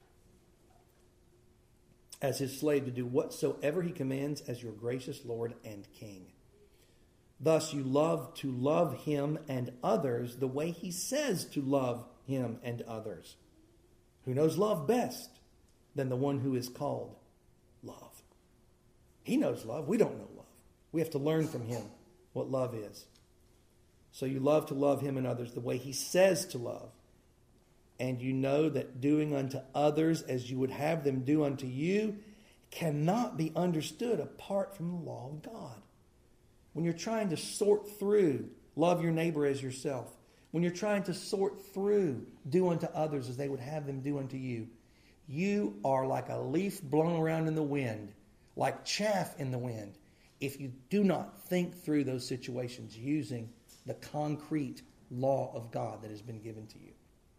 As His slave to do whatsoever He commands as your gracious Lord and King. Thus you love to love Him and others the way He says to love Him and others. Who knows love best than the one who is called love? He knows love. We don't know love. We have to learn from Him what love is. So you love to love Him and others the way He says to love. And you know that doing unto others as you would have them do unto you cannot be understood apart from the law of God. When you're trying to sort through love your neighbor as yourself, when you're trying to sort through do unto others as they would have them do unto you, you are like a leaf blown around in the wind, like chaff in the wind, if you do not think through those situations using the concrete law of God that has been given to you.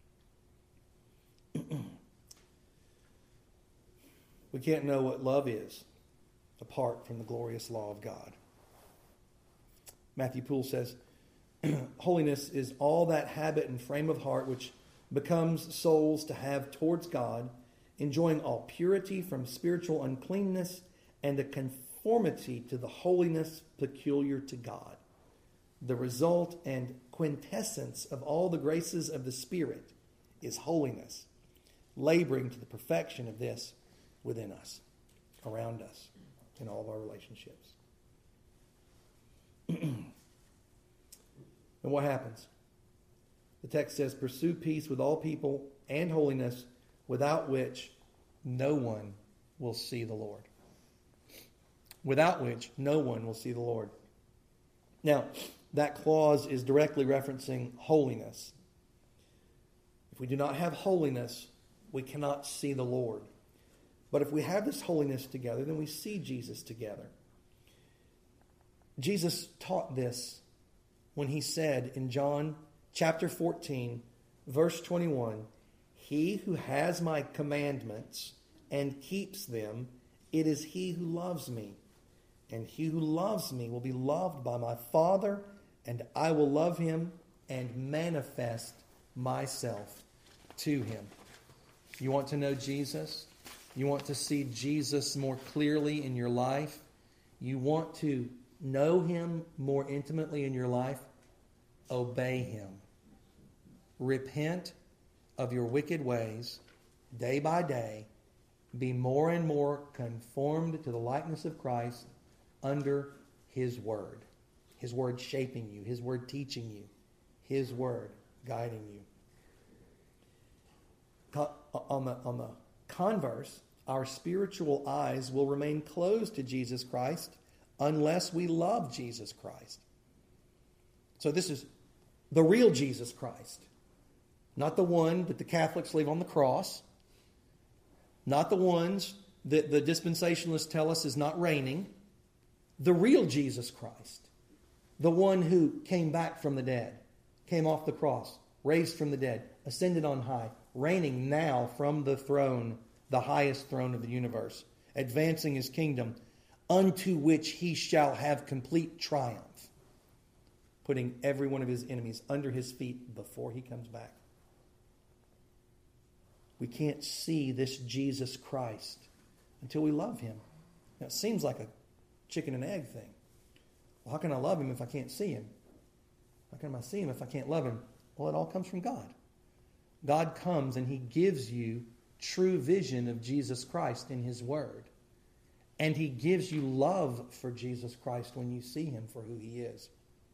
We can't know what love is apart from the glorious law of God. Matthew Poole says, holiness is all that habit and frame of heart which becomes souls to have towards God, enjoying all purity from spiritual uncleanness and a conformity to the holiness peculiar to God. The result and quintessence of all the graces of the Spirit is holiness, laboring to the perfection of this within us, around us, in all of our relationships. And what happens? The text says, pursue peace with all people and holiness, without which no one will see the Lord. Without which no one will see the Lord. Now, that clause is directly referencing holiness. If we do not have holiness, we cannot see the Lord. But if we have this holiness together, then we see Jesus together. Jesus taught this when He said in John chapter 14, verse 21, He who has my commandments and keeps them, it is he who loves me. And he who loves me will be loved by my Father, and I will love him and manifest myself to him. You want to know Jesus? You want to see Jesus more clearly in your life? You want to know him more intimately in your life? Obey him. Repent of your wicked ways day by day. Be more and more conformed to the likeness of Christ under his word. His word shaping you. His word teaching you. His word guiding you. On the converse, our spiritual eyes will remain closed to Jesus Christ unless we love Jesus Christ. So this is the real Jesus Christ. Not the one that the Catholics leave on the cross. Not the ones that the dispensationalists tell us is not reigning. The real Jesus Christ. The one who came back from the dead. Came off the cross. Raised from the dead. Ascended on high. Reigning now from the throne. The highest throne of the universe. Advancing his kingdom. Unto which he shall have complete triumph. Putting every one of his enemies under his feet before he comes back. We can't see this Jesus Christ until we love him. Now, it seems like a chicken and egg thing. Well, how can I love him if I can't see him? How can I see him if I can't love him? Well, it all comes from God. God comes and he gives you true vision of Jesus Christ in his word. And he gives you love for Jesus Christ when you see him for who he is.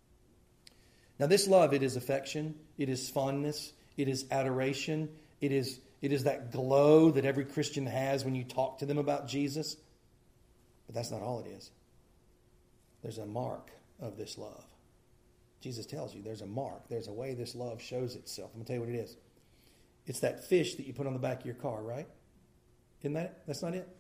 Now, this love, it is affection, it is fondness, it is adoration, it is that glow that every Christian has when you talk to them about Jesus. But that's not all it is. There's a mark of this love. Jesus tells you there's a mark. There's a way this love shows itself. I'm going to tell you what it is. It's that fish that you put on the back of your car, right? Isn't that it? That's not it?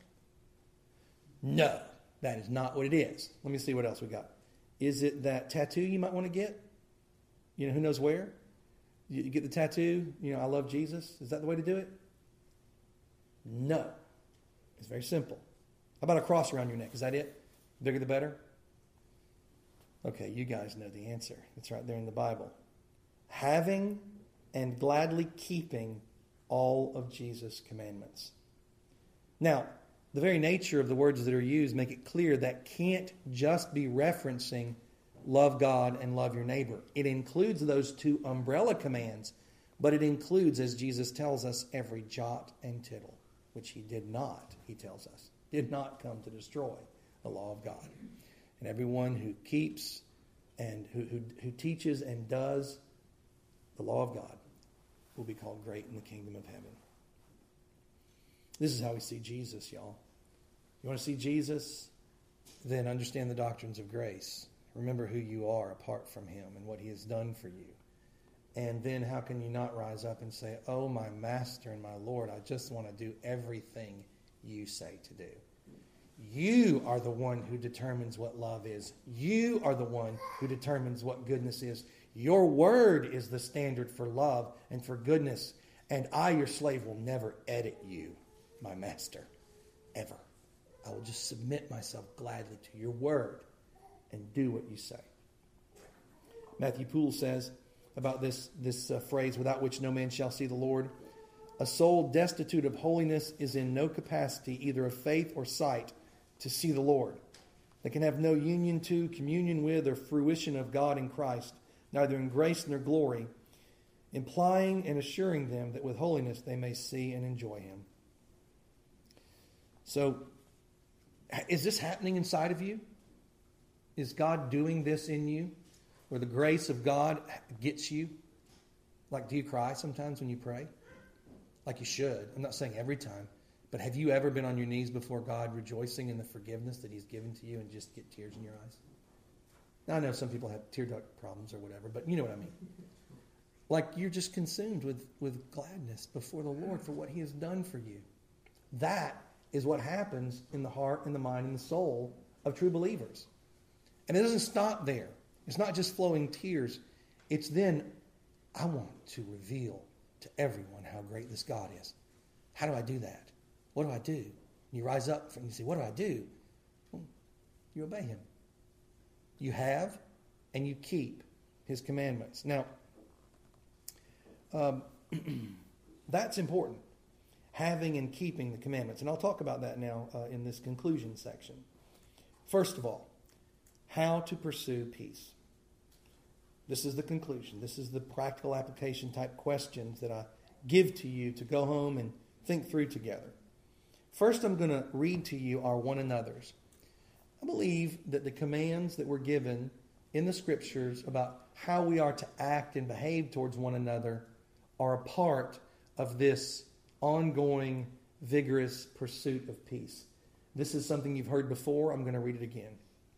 No, that is not what it is. Let me see what else we got. Is it that tattoo you might want to get? You know, who knows where? You get the tattoo, I love Jesus. Is that the way to do it? No. It's very simple. How about a cross around your neck? Is that it? The bigger the better? Okay, you guys know the answer. It's right there in the Bible. Having and gladly keeping all of Jesus' commandments. Now, the very nature of the words that are used make it clear that can't just be referencing love God and love your neighbor. It includes those two umbrella commands, but it includes, as Jesus tells us, every jot and tittle, which he did not, he tells us, did not come to destroy the law of God. And everyone who keeps and who teaches and does the law of God will be called great in the kingdom of heaven. This is how we see Jesus, y'all. You want to see Jesus? Then understand the doctrines of grace. Remember who you are apart from him and what he has done for you. And then how can you not rise up and say, oh, my master and my Lord, I just want to do everything you say to do. You are the one who determines what love is. You are the one who determines what goodness is. Your word is the standard for love and for goodness. And I, your slave, will never edit you, my master, ever. I will just submit myself gladly to your word and do what you say. Matthew Poole says about this phrase, without which no man shall see the Lord, a soul destitute of holiness is in no capacity, either of faith or sight, to see the Lord. They can have no union to, communion with, or fruition of God in Christ, neither in grace nor glory, implying and assuring them that with holiness they may see and enjoy him. So, is this happening inside of you? Is God doing this in you? Where the grace of God gets you? Like, do you cry sometimes when you pray? Like you should. I'm not saying every time. But have you ever been on your knees before God rejoicing in the forgiveness that he's given to you and just get tears in your eyes? Now, I know some people have tear duct problems or whatever, but you know what I mean. Like you're just consumed with gladness before the Lord for what he has done for you. That is what happens in the heart and the mind and the soul of true believers. And it doesn't stop there. It's not just flowing tears. It's then, I want to reveal to everyone how great this God is. How do I do that? What do I do? And you rise up and you say, what do I do? Well, you obey him. You have and you keep his commandments. Now, that's important. Having and keeping the commandments. And I'll talk about that now in this conclusion section. First of all, how to pursue peace. This is the conclusion. This is the practical application type questions that I give to you to go home and think through together. First, I'm going to read to you our one another's. I believe that the commands that were given in the Scriptures about how we are to act and behave towards one another are a part of this ongoing, vigorous pursuit of peace. This is something you've heard before. I'm going to read it again.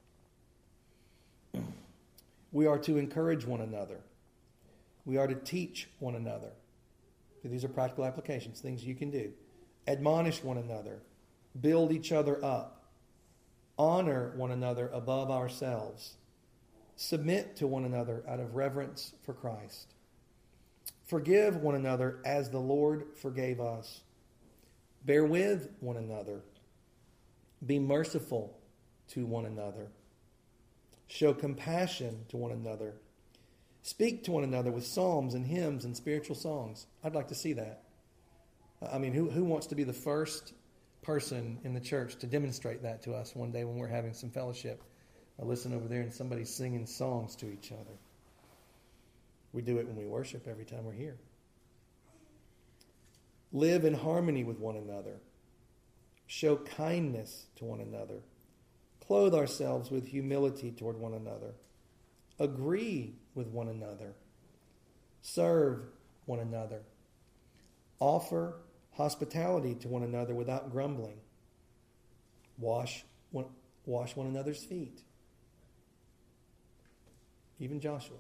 We are to encourage one another. We are to teach one another. So these are practical applications, things you can do. Admonish one another. Build each other up. Honor one another above ourselves. Submit to one another out of reverence for Christ. Forgive one another as the Lord forgave us. Bear with one another. Be merciful to one another. Show compassion to one another. Speak to one another with psalms and hymns and spiritual songs. I'd like to see that. I mean, who wants to be the first person in the church to demonstrate that to us one day when we're having some fellowship? I listen over there and somebody's singing songs to each other. We do it when we worship every time we're here. Live in harmony with one another. Show kindness to one another. Clothe ourselves with humility toward one another. Agree with one another. Serve one another. Offer hospitality to one another without grumbling. Wash one another's feet. Even Joshua.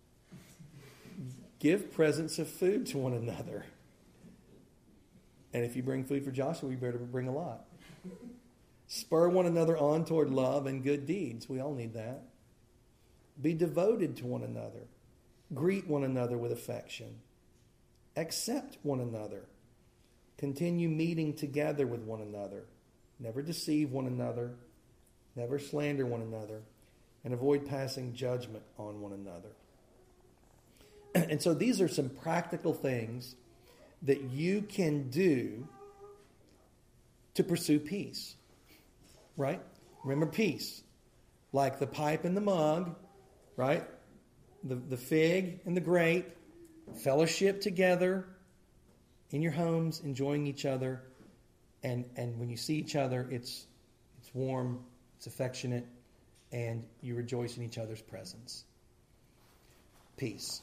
Give presents of food to one another. And if you bring food for Joshua, you better bring a lot. Spur one another on toward love and good deeds. We all need that. Be devoted to one another. Greet one another with affection. Accept one another. Continue meeting together with one another. Never deceive one another. Never slander one another. And avoid passing judgment on one another. And so these are some practical things that you can do to pursue peace. Right? Remember peace. Like the pipe and the mug, right? The fig and the grape. Fellowship together in your homes, enjoying each other. And when you see each other, it's warm, it's affectionate, and you rejoice in each other's presence. Peace.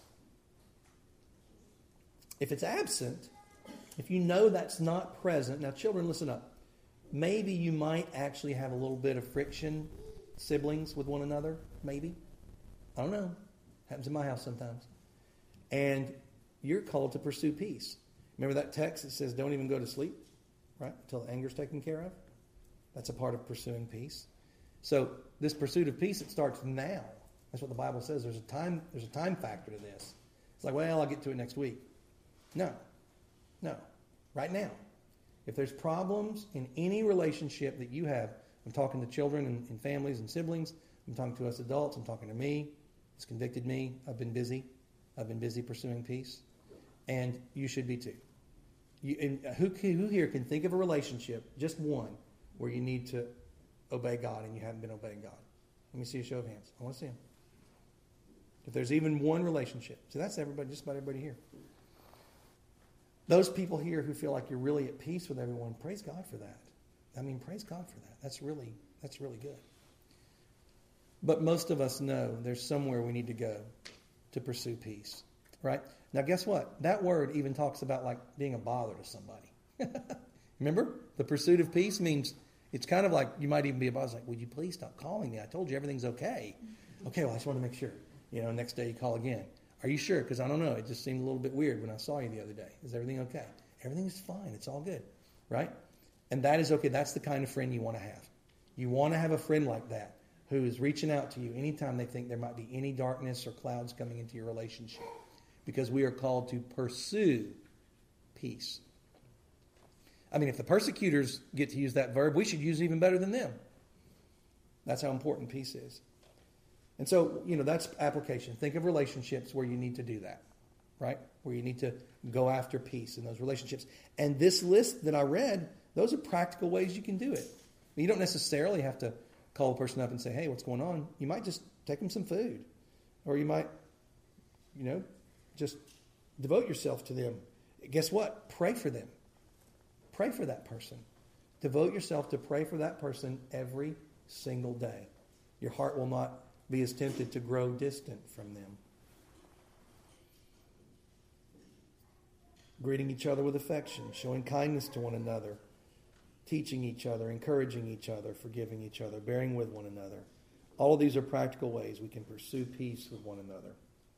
If it's absent, if you know that's not present, now children, listen up. Maybe you might actually have a little bit of friction, siblings with one another, maybe. I don't know. Happens in my house sometimes. And you're called to pursue peace. Remember that text that says don't even go to sleep, right, until the anger's taken care of? That's a part of pursuing peace. So this pursuit of peace, it starts now. That's what the Bible says. There's a time factor to this. It's like, well, I'll get to it next week. No. Right now. If there's problems in any relationship that you have, I'm talking to children and families and siblings, I'm talking to us adults, I'm talking to me, it's convicted me, I've been busy pursuing peace, and you should be too. Who here can think of a relationship, just one, where you need to obey God and you haven't been obeying God? Let me see a show of hands. I want to see them. If there's even one relationship. So that's everybody, just about everybody here. Those people here who feel like you're really at peace with everyone, praise God for that. I mean, praise God for that. That's really good. But most of us know there's somewhere we need to go to pursue peace, right? Now, guess what? That word even talks about like being a bother to somebody. Remember? The pursuit of peace means it's kind of like you might even be a bother. It's like, would you please stop calling me? I told you everything's okay. Okay, well, I just want to make sure. Next day you call again. Are you sure? Because I don't know. It just seemed a little bit weird when I saw you the other day. Is everything okay? Everything is fine. It's all good. Right? And that is okay. That's the kind of friend you want to have. You want to have a friend like that who is reaching out to you anytime they think there might be any darkness or clouds coming into your relationship. Because we are called to pursue peace. I mean, if the persecutors get to use that verb, we should use it even better than them. That's how important peace is. And so, that's application. Think of relationships where you need to do that. right? Where you need to go after peace in those relationships. And this list that I read, those are practical ways you can do it. You don't necessarily have to call a person up and say, hey, what's going on? You might just take them some food. Or you might, just devote yourself to them. Guess what? Pray for them. Pray for that person. Devote yourself to pray for that person every single day. Your heart will not be as tempted to grow distant from them. Greeting each other with affection, showing kindness to one another, teaching each other, encouraging each other, forgiving each other, bearing with one another. All of these are practical ways we can pursue peace with one another.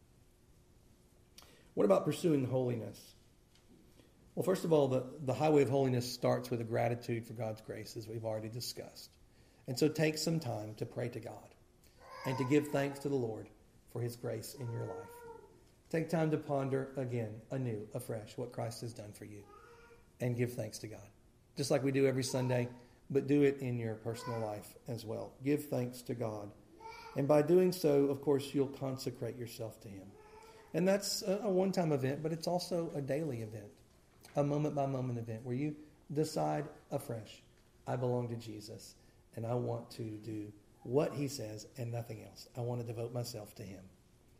What about pursuing holiness? Well, first of all, the highway of holiness starts with a gratitude for God's grace, as we've already discussed. And so take some time to pray to God and to give thanks to the Lord for his grace in your life. Take time to ponder again, anew, afresh, what Christ has done for you, and give thanks to God. Just like we do every Sunday, but do it in your personal life as well. Give thanks to God. And by doing so, of course, you'll consecrate yourself to him. And that's a one-time event, but it's also a daily event, a moment-by-moment event where you decide afresh, I belong to Jesus, and I want to do what he says and nothing else. I want to devote myself to him.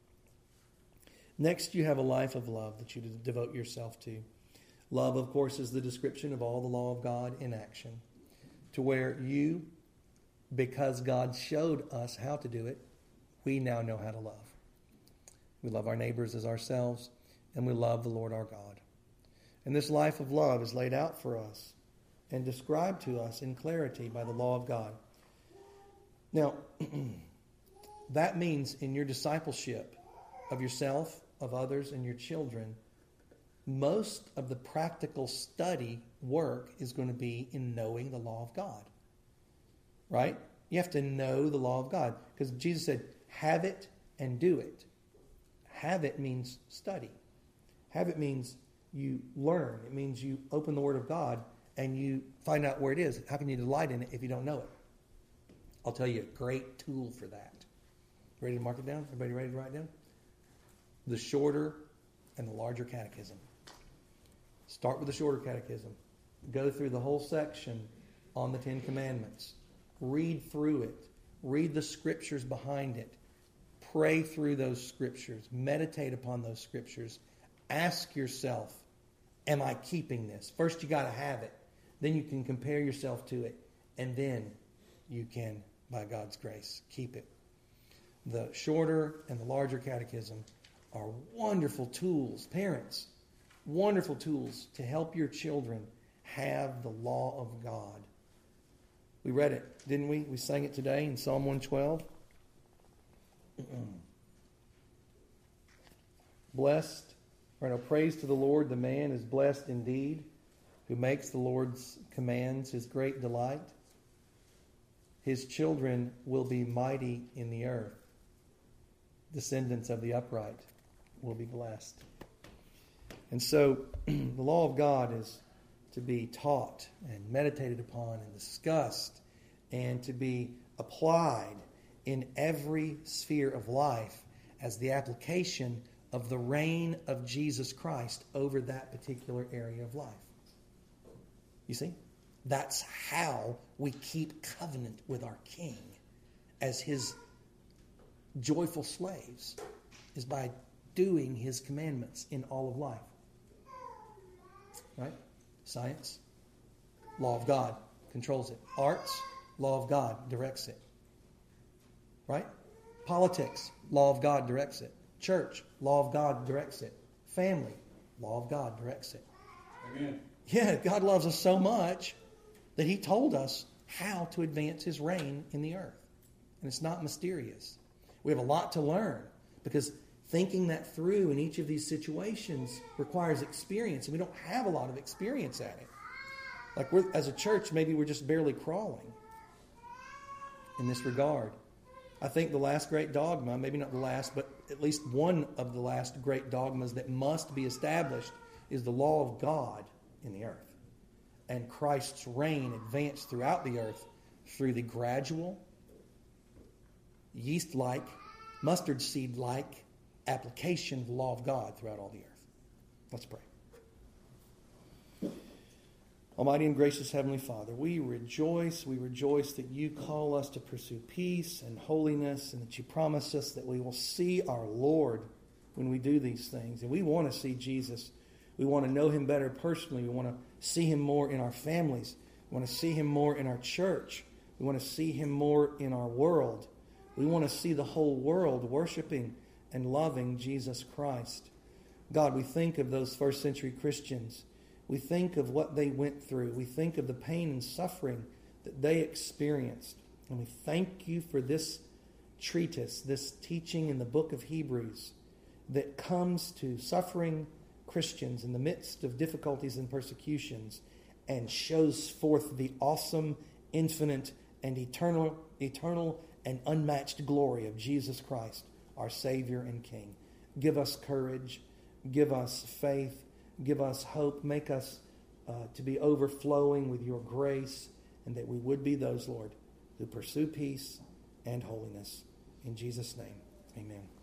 Next, you have a life of love that you devote yourself to. Love, of course, is the description of all the law of God in action, to where you, because God showed us how to do it, we now know how to love. We love our neighbors as ourselves, and we love the Lord our God. And this life of love is laid out for us and described to us in clarity by the law of God. Now, that means in your discipleship of yourself, of others, and your children, most of the practical study work is going to be in knowing the law of God. Right? You have to know the law of God. Because Jesus said, have it and do it. Have it means study. Have it means you learn. It means you open the Word of God and you find out where it is. How can you delight in it if you don't know it? I'll tell you a great tool for that. Ready to mark it down? Everybody ready to write it down? The shorter and the larger catechism. Start with the shorter catechism. Go through the whole section on the Ten Commandments. Read through it. Read the scriptures behind it. Pray through those scriptures. Meditate upon those scriptures. Ask yourself, am I keeping this? First you got to have it. Then you can compare yourself to it. And then you can, by God's grace, keep it. The shorter and the larger catechism are wonderful tools. Parents, wonderful tools to help your children have the law of God. We read it, didn't we? We sang it today in Psalm 112. Blessed, or no, praise to the Lord, the man is blessed indeed, who makes the Lord's commands his great delight. His children will be mighty in the earth. Descendants of the upright will be blessed. And so the law of God is to be taught and meditated upon and discussed and to be applied in every sphere of life as the application of the reign of Jesus Christ over that particular area of life. You see? That's how we keep covenant with our King as his joyful slaves, is by doing his commandments in all of life. Right? Science, law of God controls it. Arts, law of God directs it. Right? Politics, law of God directs it. Church, law of God directs it. Family, law of God directs it. Amen. Yeah, God loves us so much that he told us how to advance his reign in the earth. And it's not mysterious. We have a lot to learn because thinking that through in each of these situations requires experience, and we don't have a lot of experience at it. Like as a church, maybe we're just barely crawling in this regard. I think the last great dogma, maybe not the last, but at least one of the last great dogmas that must be established is the law of God in the earth. And Christ's reign advanced throughout the earth through the gradual, yeast-like, mustard seed-like application of the law of God throughout all the earth. Let's pray. Almighty and gracious Heavenly Father, we rejoice that you call us to pursue peace and holiness, and that you promise us that we will see our Lord when we do these things. And we want to see Jesus. We want to know him better personally. We want to see him more in our families. We want to see him more in our church. We want to see him more in our world. We want to see the whole world worshiping and loving Jesus Christ. God, we think of those first century Christians. We think of what they went through. We think of the pain and suffering that they experienced. And we thank you for this treatise, this teaching in the book of Hebrews that comes to suffering Christians in the midst of difficulties and persecutions and shows forth the awesome, infinite, and eternal and unmatched glory of Jesus Christ, our Savior and King. Give us courage. Give us faith. Give us hope. Make us to be overflowing with your grace, and that we would be those, Lord, who pursue peace and holiness. In Jesus' name, amen.